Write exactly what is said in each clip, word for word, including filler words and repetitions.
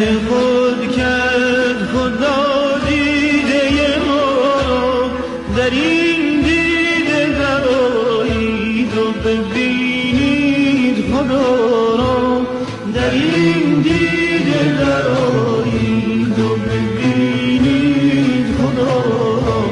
خود کرد خدا دیده ما، در این دیده درآیید و ببینید خدا را، در این دیده درآیید و ببینید خدا را.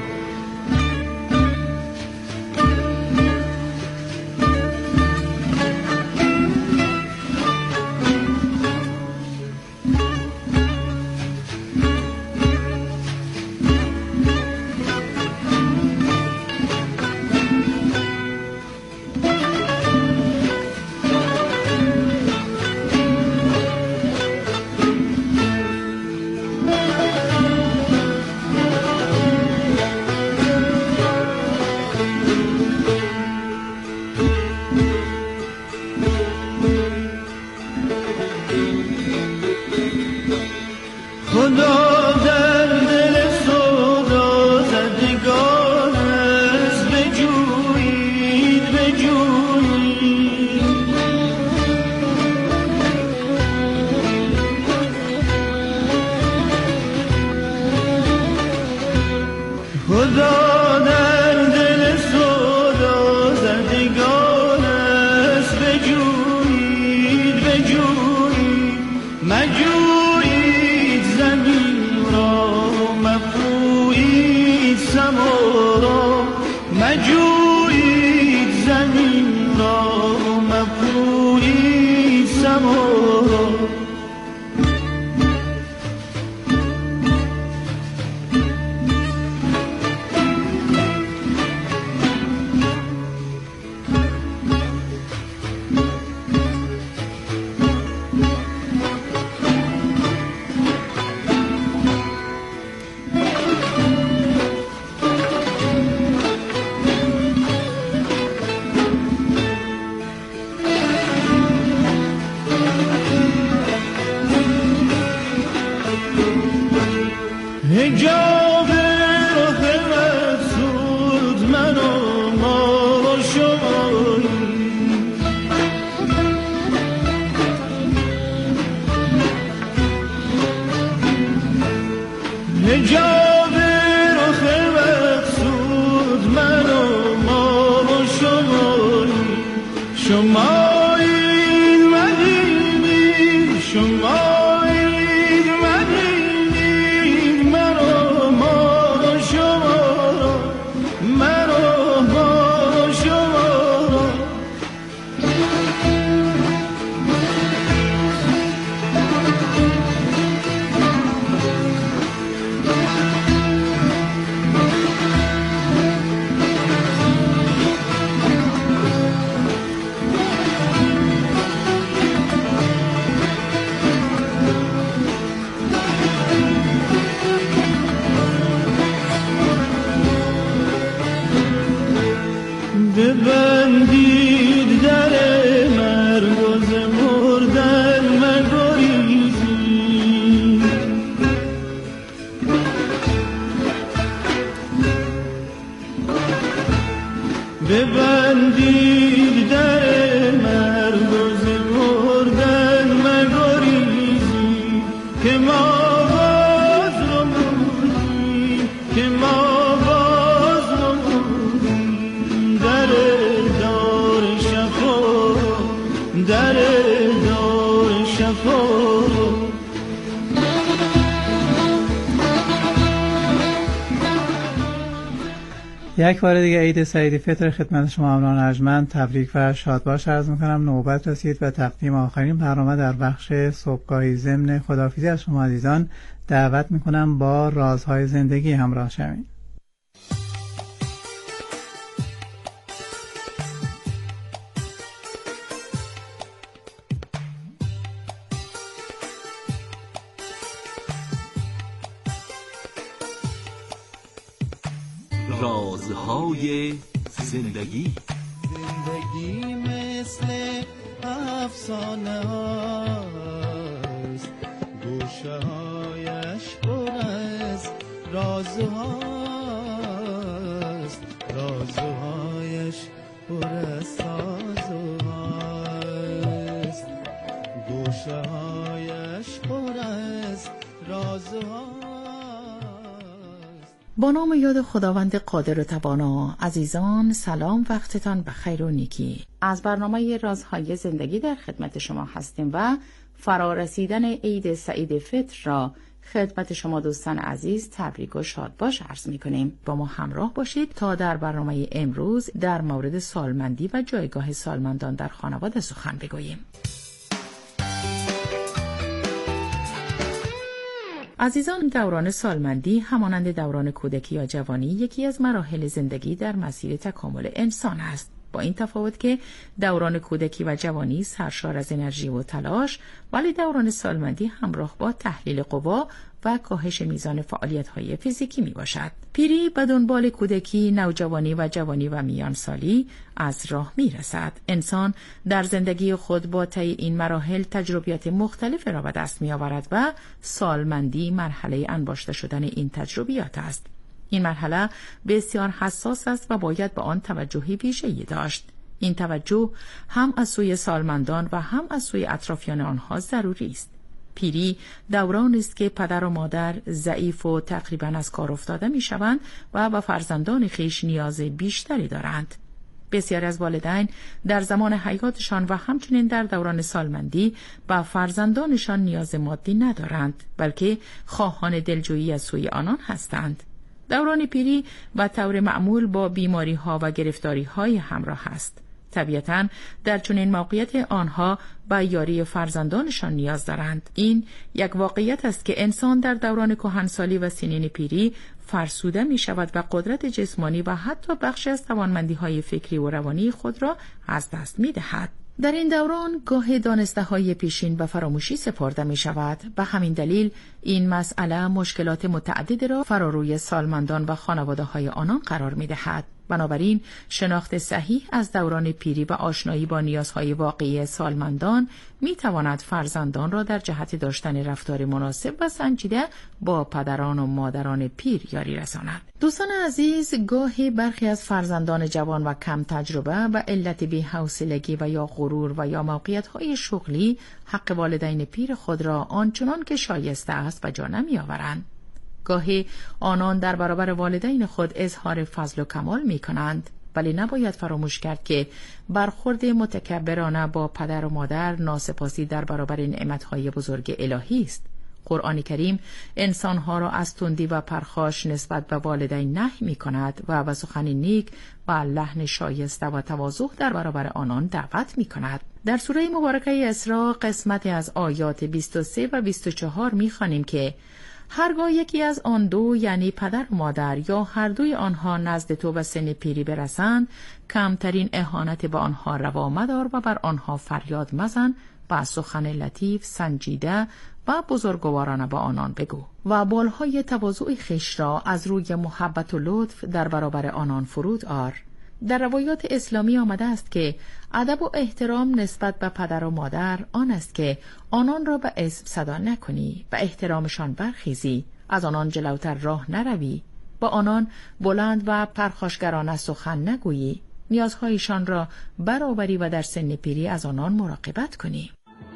خدا در دل سودا زدگان است، بجویید بجویید. خدا در دل سودا زدگان است، بجویید بجویید. مجویید زمین را، مپویید سما را، مجویید زمین را، مپویید سما را. حجاب رخ مقصود من و ما و شماییم، حجاب رخ مقصود من و ما و شماییم. شمایید مدینی، شمایید مدینی، مرا ما و شما را، مرا ما و شما را. ببندید در مرگ و ز مردن مگریزید، ببندید در مرگ و ز مردن مگریزید. که ما باز نمودیم، که ما باز نمودیم در دار شفا، در دار شفا. یک بار دیگه عید سعید فطر خدمت شما همراهان ارجمند تبریک و شادباش عرض میکنم. نوبت رسید و تقدیم آخرین برنامه در بخش صبحگاهی. ضمن خداحافظی از شما عزیزان دعوت میکنم با رازهای زندگی همراه شوید. رازهای زندگی. زندگی مثل افسانه هاست، گوشه هایش پر از رازهاست، رازهایش پر از سازهاست، گوشه هایش پر از رازهاست. با نام و یاد خداوند قادر و توانا. عزیزان سلام، وقتتان بخیر و نیکی. از برنامه رازهای زندگی در خدمت شما هستیم و فرارسیدن عید سعید فطر را خدمت شما دوستان عزیز تبریک و شادباش عرض می کنیم. با ما همراه باشید تا در برنامه امروز در مورد سالمندی و جایگاه سالمندان در خانواده سخن بگوییم. عزیزان، دوران سالمندی همانند دوران کودکی یا جوانی یکی از مراحل زندگی در مسیر تکامل انسان است. با این تفاوت که دوران کودکی و جوانی سرشار از انرژی و تلاش، ولی دوران سالمندی همراه با تحلیل قوا و کاهش میزان فعالیت‌های فیزیکی می باشد. پیری به دنبال کودکی، نوجوانی و جوانی و میانسالی از راه می رسد. انسان در زندگی خود با طی این مراحل تجربیات مختلف را به دست می آورد و سالمندی مرحله انباشته شدن این تجربیات است. این مرحله بسیار حساس است و باید به آن توجهی ویژه‌ای داشت. این توجه هم از سوی سالمندان و هم از سوی اطرافیان آنها ضروری است. پیری دورانی است که پدر و مادر ضعیف و تقریباً از کار افتاده می شوند و به فرزندان خویش نیاز بیشتری دارند. بسیاری از والدین در زمان حیاتشان و همچنین در دوران سالمندی به فرزندانشان نیاز مادی ندارند، بلکه خواهان دلجویی از سوی آنان هستند. دوران پیری به طور معمول با بیماری ها و گرفتاری های همراه است. طبیعتاً در چنین موقعیت آنها به یاری فرزندانشان نیاز دارند. این یک واقعیت است که انسان در دوران کهنسالی و سنین پیری فرسوده می شود و قدرت جسمانی و حتی بخشی از توانمندی های فکری و روانی خود را از دست می دهد. در این دوران گاه دانسته های پیشین و فراموشی سپرده می شود. به همین دلیل این مسئله مشکلات متعدد را فراروی سالمندان و خانواده های آنان قرار می دهد. بنابراین شناخت صحیح از دوران پیری و آشنایی با نیازهای واقعی سالمندان می تواند فرزندان را در جهت داشتن رفتار مناسب و سنجیده با پدران و مادران پیر یاری رساند. دوستان عزیز، گاهی برخی از فرزندان جوان و کم تجربه و علت بی‌حوصلگی و یا غرور و یا موقعیت‌های شغلی حق والدین پیر خود را آنچنان که شایسته است به جا نمی آورند. گاهی آنان در برابر والدین خود اظهار فضل و کمال می کنند، ولی نباید فراموش کرد که برخورد متکبرانه با پدر و مادر ناسپاسی در برابر نعمت‌های بزرگ الهی است. قرآن کریم انسانها را از تندی و پرخاش نسبت به والدین نهی می کند و به سخن نیک و لحن شایسته و تواضع در برابر آنان دعوت می کند. در سوره مبارکه اسراء قسمتی از آیات بیست و سه و بیست و چهار می خوانیم که هرگاه یکی از آن دو، یعنی پدر و مادر یا هر دوی آنها نزد تو به سن پیری برسند، کمترین اهانت به آنها روا مدار و بر آنها فریاد مزن و سخن لطیف، سنجیده و بزرگوارانه با آنان بگو و بالهای تواضع خویش را از روی محبت و لطف در برابر آنان فرود آر. در روایات اسلامی آمده است که ادب و احترام نسبت به پدر و مادر آن است که آنان را به اسم صدا نکنی و احترامشان برخیزی، از آنان جلوتر راه نروی، با آنان بلند و پرخاشگرانه سخن نگویی، نیازهایشان را برآوری و در سن پیری از آنان مراقبت کنی.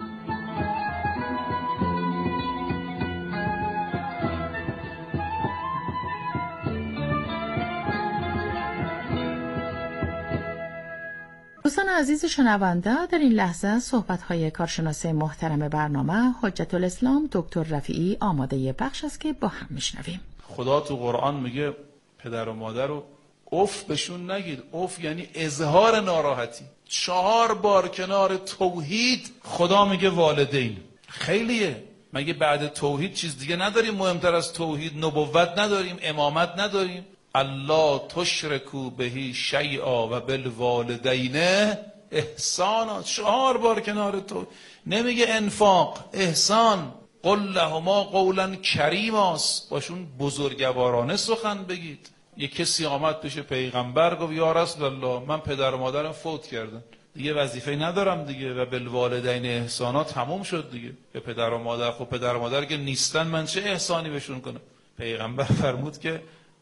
دوستان عزیز شنونده، در این لحظه صحبت‌های کارشناس محترم برنامه حجت الاسلام دکتر رفیعی آماده بخش است که با هم میشنویم. خدا تو قرآن میگه پدر و مادر رو اف بهشون نگید. اف یعنی اظهار ناراحتی. چهار بار کنار توحید خدا میگه والدین. خیلیه. مگه بعد توحید چیز دیگه نداریم مهمتر از توحید؟ نبوت نداریم، امامت نداریم؟ الله تشرکو بهی شیئا و بالوالدین احسانا. چهار بار کنار تو نمیگه انفاق، احسان. قل لهما قولا کریماست، باشون بزرگوارانه سخن بگید. یه کسی آمد پیش پیغمبر گفت یا رسول الله من پدر و مادرم فوت کردن، دیگه وظیفه ندارم دیگه و بالوالدین احسانا تموم شد دیگه. به پدر و مادر، خب پدر و مادر که نیستن من چه احسانی بهشون کنم؟ پیغمبر فرمود که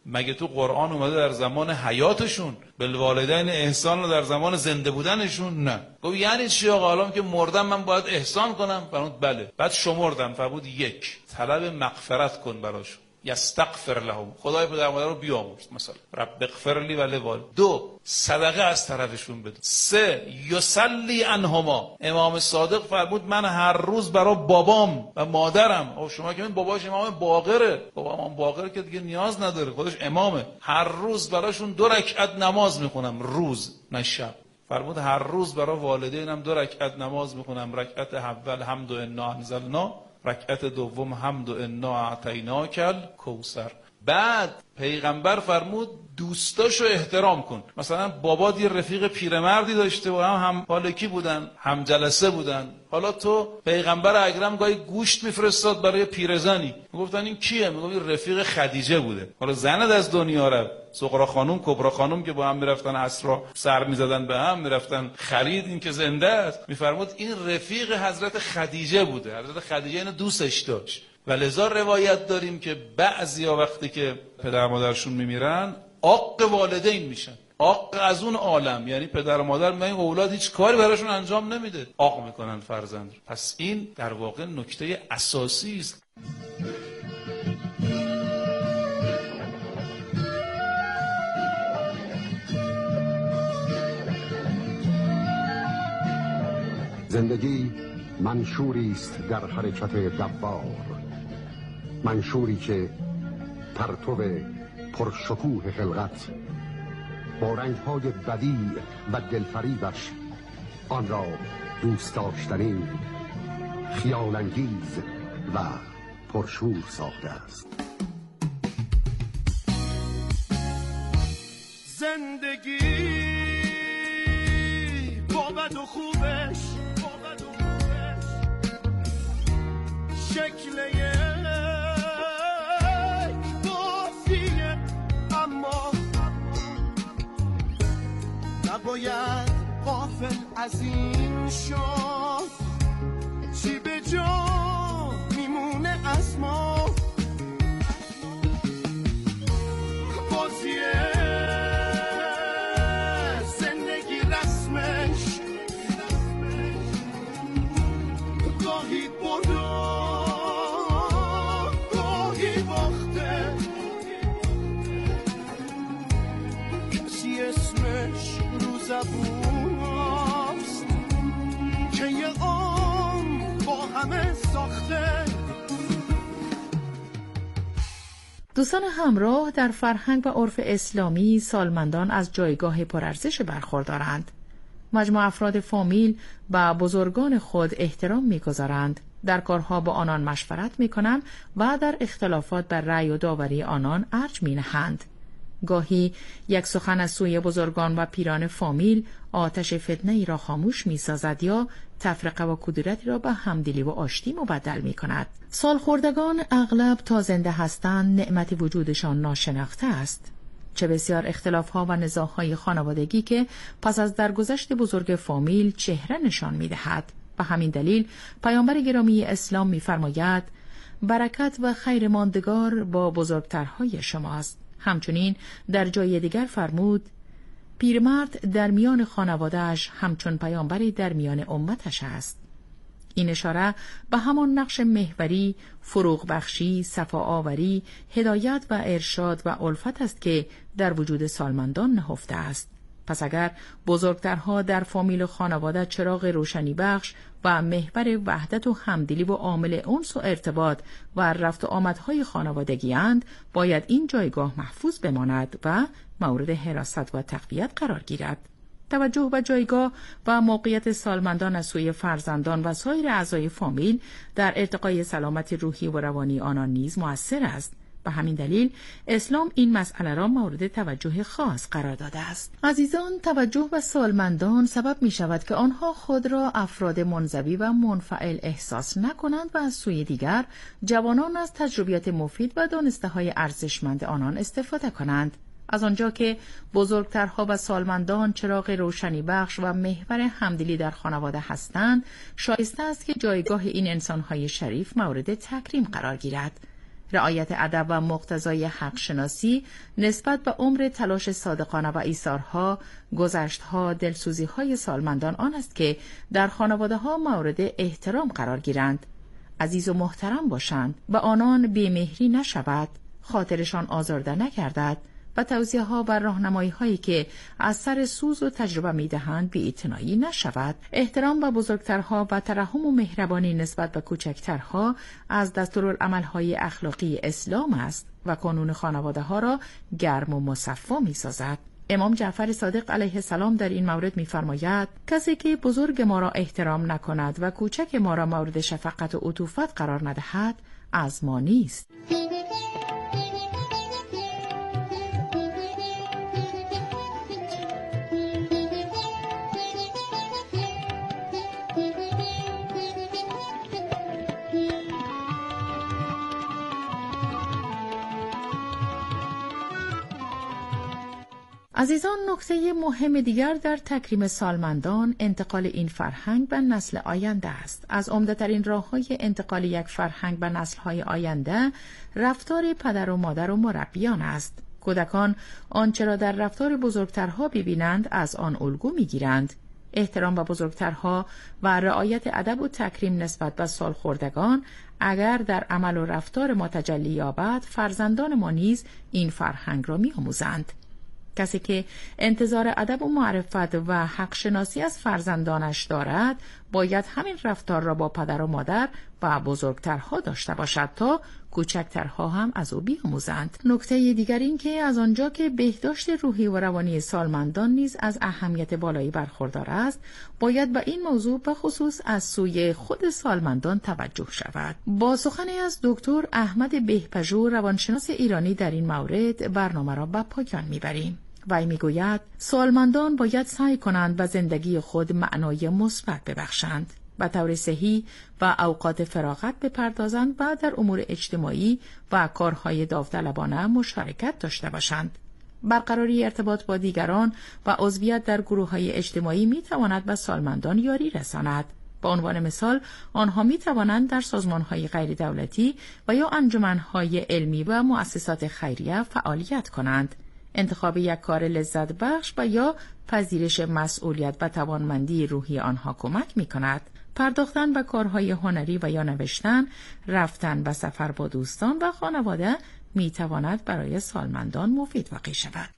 مگه تو قرآن اومده در زمان حیاتشون بالوالدین احسان رو در زمان زنده بودنشون؟ نه. گفت یعنی چی آقا الان که مردم من باید احسان کنم؟ فرمود بله. بعد شمردن، فرمود یک، طلب مغفرت کن براشون، یستغفر لهم، خدای پدر مادر رو بیامرز، مثلا رب اغفر لی و لوالدی. دو، صدقه از طرفشون بده. سه، یصلی عنهما، امام صادق فرمود من هر روز برای بابام و مادرم، او شما که این باباش امام باقره، بابا امام باقر که دیگه نیاز نداره، خودش امامه، هر روز براشون دو رکعت نماز میخونم، روز نه شب. فرمود هر روز برای والدینم دو رکعت نماز میخونم، رکعت اول حمد و انا انزلنا، رکعت دوم حمد و انا اعطیناک کوثر. بعد پیغمبر فرمود دوستاشو احترام کن. مثلا بابا یه رفیق پیرمردی داشته و هم هم پالکی بودن، هم جلسه بودن، حالا تو پیغمبر اکرم گاهی گوشت میفرستاد برای پیرزنی، میگفتن این کیه؟ میگفت رفیق خدیجه بوده. حالا زند از دنیا رفت، صغرا خانم کبرا خانم که با هم میرفتن عصرا سر میزدن به هم، میرفتن خرید، این که زنده است. میفرمود این رفیق حضرت خدیجه بوده، حضرت خدیجه اینو دوستش داشت. و لذا روایت داریم که بعضیا وقتی که پدر مادرشون میمیرن عاق والدین میشن. عاق از اون عالم، یعنی پدر و مادر میگن اولاد هیچ کاری براشون انجام نمیده، عاق میکنن فرزند. پس این در واقع نکته اساسی است. زندگی منشوری است در حرکت دوار، منشوری که پرتو پرشکوه خلقت با رنگ‌های بدیع و دلفریبش آن را دوست داشتنی، خیال‌انگیز و پرشور ساخته است. زندگی با بد و خوبش، با بد و خوبش شکل نباید غافل از این شد، چی به جا میمونه از ما. بازیه زندگی رسمش گاهی بردا گاهی باخته، کسی اسمش زبون است که یه عمر با همه ساخته. دوستان همراه، در فرهنگ و عرف اسلامی سالمندان از جایگاه پرارزش برخوردارند. مجموع افراد فامیل و بزرگان خود احترام می‌گذارند، در کارها با آنان مشورت می‌کنند و در اختلافات بر رأی و داوری آنان ارج می‌نهند. گاهی یک سخن از سوی بزرگان و پیران فامیل آتش فتنه ای را خاموش می سازد یا تفرقه و کدورتی را به همدلی و آشتی مبدل می کند. سالخوردگان اغلب تا زنده هستند نعمت وجودشان ناشناخته است. چه بسیار اختلاف‌ها و نزاع‌های خانوادگی که پس از درگذشت بزرگ فامیل چهره نشان می دهد. به همین دلیل پیامبر گرامی اسلام می فرماید برکت و خیر ماندگار با بزرگترهای شماست. همچنین در جای دیگر فرمود پیرمرد در میان خانواده‌اش همچون پیامبری در میان امتش است. این اشاره به همان نقش محوری، فروغ بخشی، صفا آوری، هدایت و ارشاد و الفت است که در وجود سالمندان نهفته است. پس اگر بزرگترها در فامیل و خانواده چراغ روشنی بخش و محور وحدت و همدلی و عامل انس و ارتباط و رفت و آمدهای خانوادگی اند، باید این جایگاه محفوظ بماند و مورد حراست و تقویت قرار گیرد. توجه و جایگاه و موقعیت سالمندان از سوی فرزندان و سایر اعضای فامیل در ارتقای سلامت روحی و روانی آنان نیز مؤثر است. به همین دلیل اسلام این مسئله را مورد توجه خاص قرار داده است. عزیزان، توجه و سالمندان سبب می شود که آنها خود را افراد منزوی و منفعل احساس نکنند و از سوی دیگر جوانان از تجربیات مفید و دانسته های ارزشمند آنان استفاده کنند. از آنجا که بزرگترها و سالمندان چراغ روشنی بخش و محور همدلی در خانواده هستند، شایسته است که جایگاه این انسانهای شریف مورد تکریم قرار گیرد. رعایت ادب و مقتضای حق شناسی نسبت به عمر تلاش صادقانه و ایثارها، گذشتها، دلسوزی‌های سالمندان آن است که در خانواده‌ها مورد احترام قرار گیرند، عزیز و محترم باشند و آنان بی‌مهری نشود، خاطرشان آزرده نگردد و توصیه‌ها و راهنمایی‌هایی که از سر سوز و تجربه می‌دهند بی‌اعتنایی نشود. احترام به بزرگترها و ترحم و مهربانی نسبت به کوچکترها از دستورالعمل‌های اخلاقی اسلام است و قانون خانواده‌ها را گرم و مصفا می‌سازد. امام جعفر صادق علیه السلام در این مورد می‌فرماید کسی که بزرگ ما را احترام نکند و کوچک ما را مورد شفقت و عطوفت قرار ندهد از ما نیست. عزیزان، نکته مهم دیگر در تکریم سالمندان انتقال این فرهنگ به نسل آینده است. از عمده‌ترین راه‌های انتقال یک فرهنگ به نسل‌های آینده رفتار پدر و مادر و مربیان است. کودکان آنچه را در رفتار بزرگترها ببینند از آن الگو می‌گیرند. احترام به بزرگترها و رعایت ادب و تکریم نسبت به سالخوردگان اگر در عمل و رفتار ما تجلی یابد، فرزندان ما نیز این فرهنگ را می‌آموزند. کسی که انتظار ادب و معرفت و حق شناسی از فرزندانش دارد باید همین رفتار را با پدر و مادر و بزرگترها داشته باشد تا کوچکترها هم از او بیاموزند. نکته دیگر این که از آنجا که بهداشت روحی و روانی سالمندان نیز از اهمیت بالایی برخوردار است، باید به این موضوع به خصوص از سوی خود سالمندان توجه شود. با سخنی از دکتر احمد بهپژوه روانشناس ایرانی در این مورد برنامه را به پایان میبریم. وی میگوید سالمندان باید سعی کنند به زندگی خود معنای مثبت ببخشند، به طور صحیح و اوقات فراغت بپردازند و در امور اجتماعی و کارهای داوطلبانه مشارکت داشته باشند. برقراری ارتباط با دیگران و عضویت در گروه‌های اجتماعی میتواند به سالمندان یاری رساند. به عنوان مثال، آنها می توانند در سازمان‌های غیر دولتی و یا انجمن‌های علمی و مؤسسات خیریه فعالیت کنند. انتخاب یک کار لذت بخش و یا پذیرش مسئولیت و توانمندی روحی آنها کمک می کند. پرداختن به کارهای هنری و یا نوشتن، رفتن به سفر با دوستان و خانواده می تواند برای سالمندان مفید واقع شود.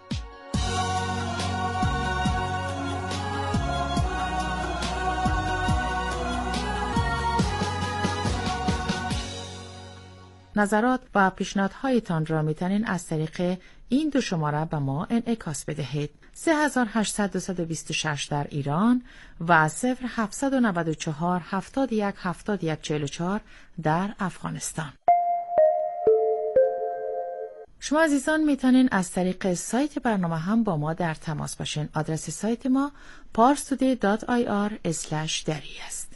نظرات و پیشنهادهایتان را میتونین از طریق این دو شماره به ما انعکاس بدهید: سه هزار و هشتصد و بیست و شش در ایران و صفر هفتصد و نود و چهار هفتاد و یک هفتاد و یک چهل و چهار در افغانستان. شما عزیزان میتونین از طریق سایت برنامه هم با ما در تماس باشین. آدرس سایت ما parstoday دات آی آر اسلش دری است.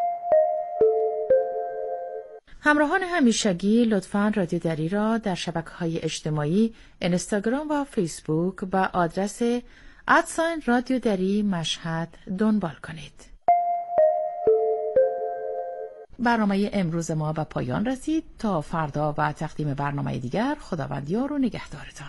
همراهان همیشگی لطفاً رادیو دری را در شبکه‌های اجتماعی اینستاگرام و فیسبوک با آدرس ادساین رادیو دری مشهد دنبال کنید. برنامه امروز ما به پایان رسید. تا فردا و تقدیم برنامه دیگر، خداوند یار و نگهدارتان.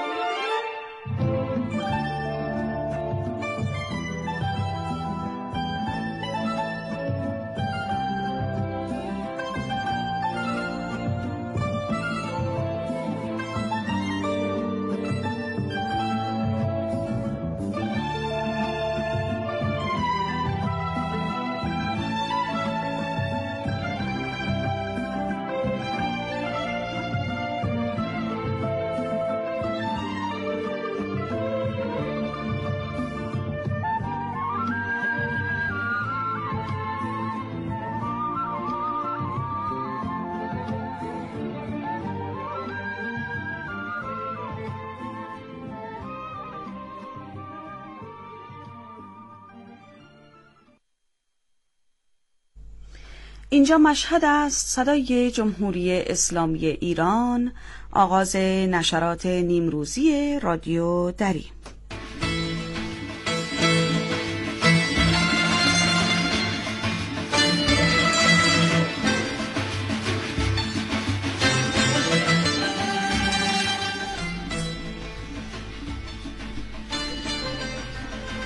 اینجا مشهد است، صدای جمهوری اسلامی ایران، آغاز نشرات نیمروزی رادیو دری.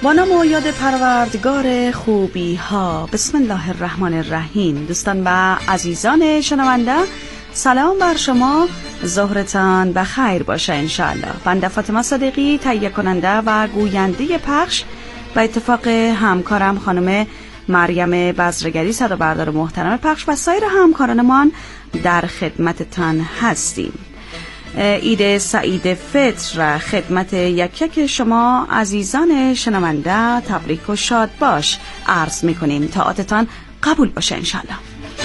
با نام و یاد پروردگار خوبی ها. بسم الله الرحمن الرحیم. دوستان و عزیزان شنونده، سلام بر شما، ظهرتان بخیر باشه انشاءالله. بنده فاطمه صادقی، تهیه کننده و گوینده پخش و اتفاق همکارم خانم مریم بزرگری، صدا بردار محترم پخش و سایر همکارانمان در خدمتتان هستیم. عید سعید فطر را خدمت یک یک شما عزیزان شنونده تبریک و شاد باش عرض میکنیم. طاعتتان قبول باشه انشاءالله.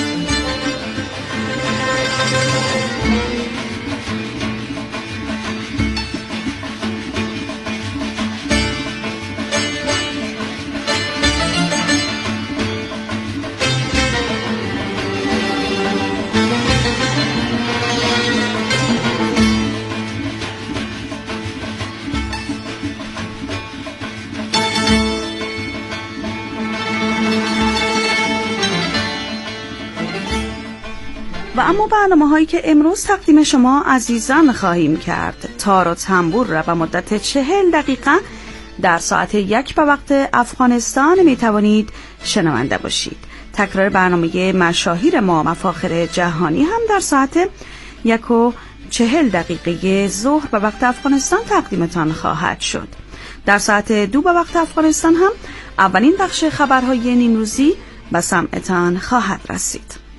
و اما برنامه هایی که امروز تقدیم شما عزیزان خواهیم کرد، تار و تنبور را به مدت چهل دقیقه در ساعت یک به وقت افغانستان می توانید شنونده باشید. تکرار برنامه مشاهیر ما مفاخر جهانی هم در ساعت یک و چهل دقیقه ظهر به وقت افغانستان تقدیمتان خواهد شد. در ساعت دو به وقت افغانستان هم اولین بخش خبرهای نیمروزی به سمعتان خواهد رسید.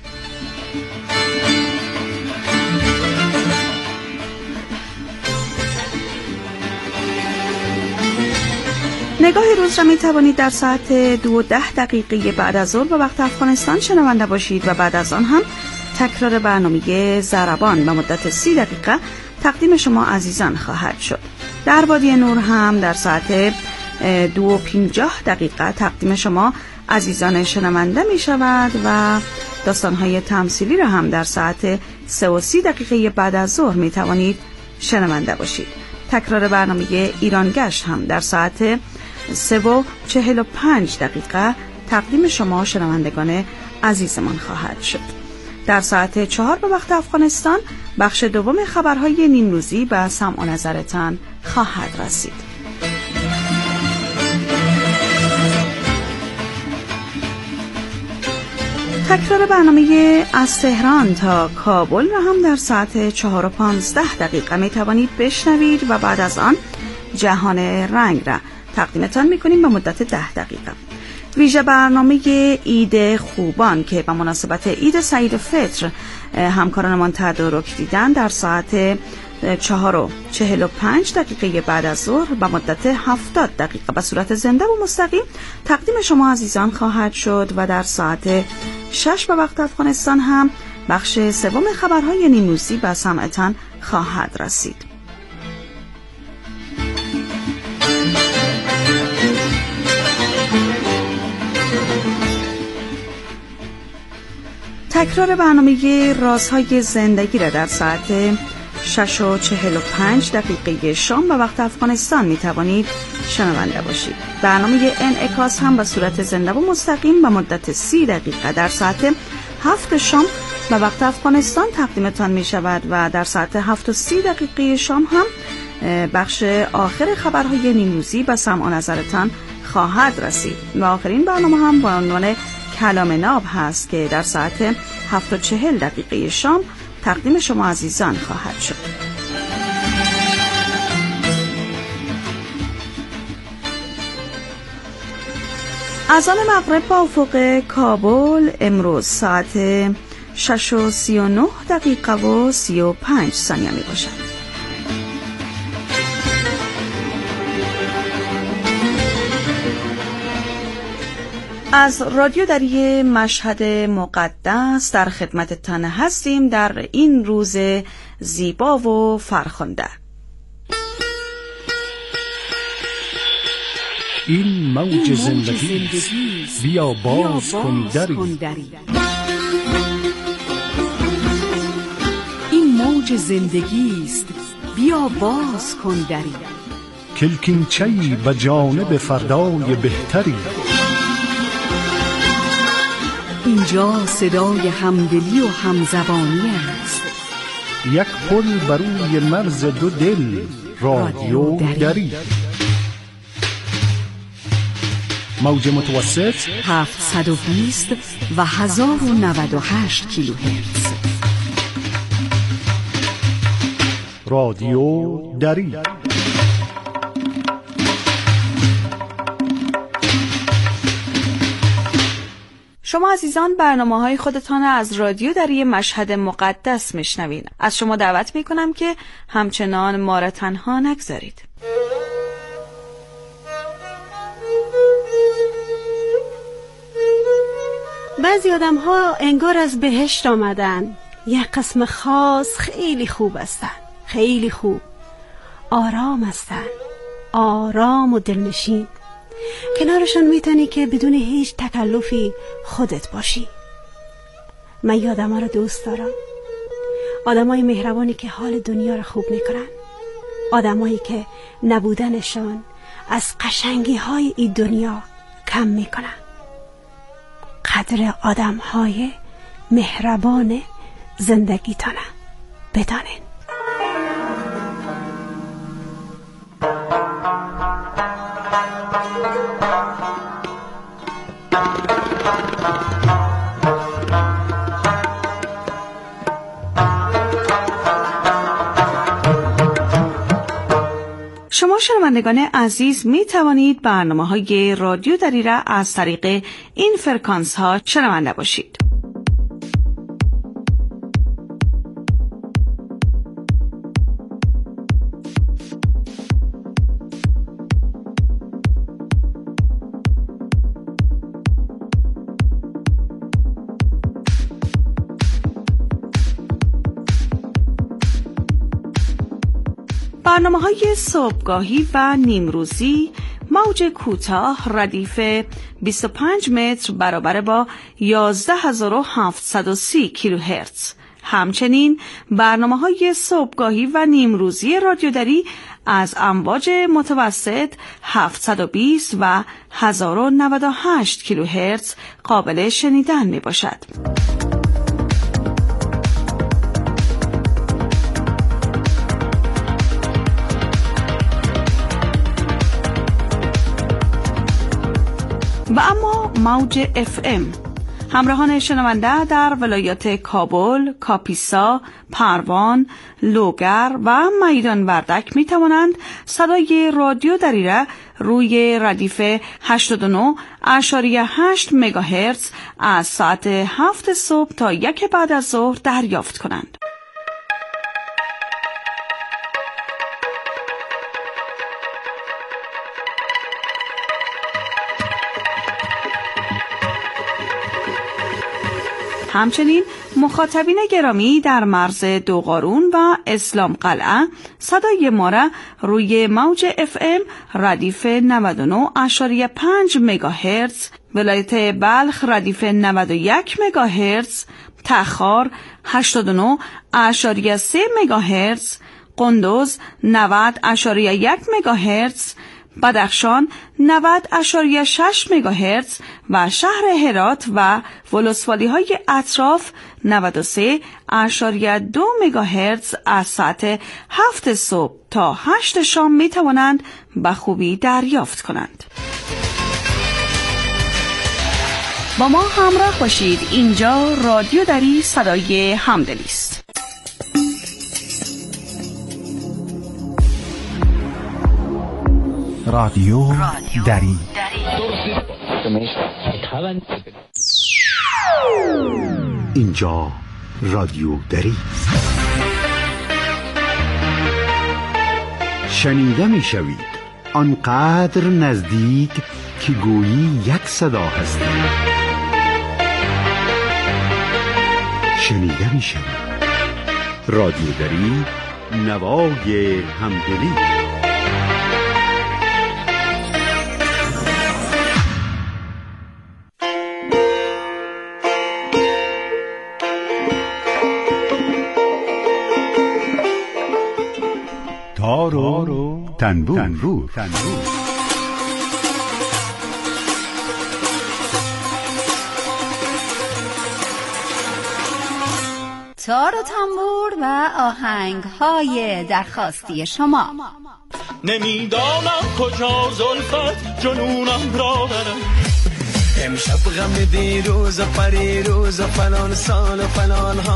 نگاه روز را می توانید در ساعت دو و ده دقیقه بعد از ظهر به وقت افغانستان شنونده باشید و بعد از آن هم تکرار برنامه ضربان به مدت سی دقیقه تقدیم شما عزیزان خواهد شد. در وادی نور هم در ساعت دو و پنجاه دقیقه تقدیم شما عزیزان شنونده می شود و داستانهای تمثیلی را هم در ساعت سه و سی دقیقه بعد از ظهر می توانید شنونده باشید. تکرار برنامه ایران گشت هم در ساعت سه و چهل و پنج دقیقه تقدیم شما شنوندگان عزیزمان خواهد شد. در ساعت چهار به وقت افغانستان بخش دوم خبرهای نیمروزی به سمع و نظرتان خواهد رسید. تکرار برنامه از تهران تا کابل را هم در ساعت چهار و پانزده دقیقه می توانید بشنوید و بعد از آن جهان رنگ را تقدیمتان میکنیم به مدت ده دقیقه. ویژه برنامه عید خوبان که به مناسبت عید سعید فطر همکارانمان تدارک دیدن در ساعت چهار و چهل و پنج دقیقه بعد از ظهر به مدت هفتاد دقیقه به صورت زنده و مستقیم تقدیم شما عزیزان خواهد شد و در ساعت شش به وقت افغانستان هم بخش سوم خبرهای نیمروزی به سمعتان خواهد رسید. تکرار برنامه رازهای زندگی را در ساعت شش و چهل و پنج دقیقه شام به وقت افغانستان می توانید شنونده باشید. برنامه انعکاس هم به صورت زنده و مستقیم به مدت سی دقیقه در ساعت هفت شام به وقت افغانستان تقدیمتان می شود و در ساعت هفت و سی دقیقه شام هم بخش آخر خبرهای نیمروزی به سمع و نظرتان خواهد رسید. و آخرین برنامه هم با عنوان کلام ناب هست که در ساعت هفت و چهل دقیقه شام تقدیم شما عزیزان خواهد شد. اذان مغرب با افق کابل امروز ساعت شش و سی و نه دقیقه و سی و پنج ثانیه می باشد. از رادیو دری مشهد مقدس در خدمتتان هستیم در این روز زیبا و فرخنده. این موج زندگی بیا باز کن دری. این موج زندگی است بیا باز کن دری. کلکینچه‌ای به جانب فردای بهتری. اینجا صدای همدلی و همزبانی است. یک پل بر روی مرز دو دل، رادیو دری. موج متوسط هفتصد و بیست و هزار و نود و هشت کیلوهرتز. رادیو دری. شما عزیزان برنامه‌های خودتان از رادیو دری مشهد مقدس میشنوین. از شما دعوت میکنم که همچنان ما را تنها نگذارید. بعضی آدم ها انگار از بهشت آمدن. یک قسم خاص خیلی خوب هستن، خیلی خوب، آرام هستن، آرام و دلنشین. کنارشون میتونی که بدون هیچ تکلفی خودت باشی. من این آدم ها رو دوست دارم. آدم های مهربانی که حال دنیا رو خوب میکنن. آدم هایی که نبودنشان از قشنگی های این دنیا کم میکنن. قدر آدم های مهربان زندگیتانه بدانین. شما شنوندگان عزیز می توانید برنامه‌های رادیو دری را از طریق این فرکانس ها شنونده باشید. برنامه‌های صبحگاهی و نیمروزی موج کوتاه ردیف بیست و پنج متر برابر با یازده هزار و هفتصد و سی کیلوهرتز. همچنین برنامه‌های صبحگاهی و نیمروزی رادیو دری از امواج متوسط هفتصد و بیست و هزار و نود و هشت کیلوهرتز قابل شنیدن میباشد. و اما موج اف ام. همراهان شنونده در ولایات کابل، کاپیسا، پروان، لوگر و میدان وردک می توانند صدای رادیو دری را روی ردیف هشتاد و نه اشاری هشت مگاهرتز از ساعت هفت صبح تا یک بعد از ظهر دریافت کنند. همچنین مخاطبین گرامی در مرز دوقارون و اسلام قلعه صدای ما را روی موج اف ام ردیف نود و نه اشاری پنج مگاهرتز، ولایت بلخ ردیف نود و یک مگاهرتز، تخار هشتاد و نه اشاری سه مگاهرتز، قندوز نود اشاری یک مگاهرتز، بدخشان نود اشاری شش مگاهرتز و شهر هرات و ولسوالی های اطراف نود و سه اشاری دو مگاهرتز از ساعت هفت صبح تا هشت شام می توانند به خوبی دریافت کنند. با ما همراه باشید. اینجا رادیو دری صدای همدلی است. رادیو دری. اینجا رادیو دری است. شنیده می شوید آنقدر نزدیک که گویی یک صدا هست. شنیده می شوید رادیو دری، نوای همدلی. تار و تنبور. تنبور. تنبور. تار و تنبور و آهنگ های درخواستی شما. نمیدانم کجا زلفت جنونم را برد. امشب غم دیروز و پریروز و فلان سال و فلان ها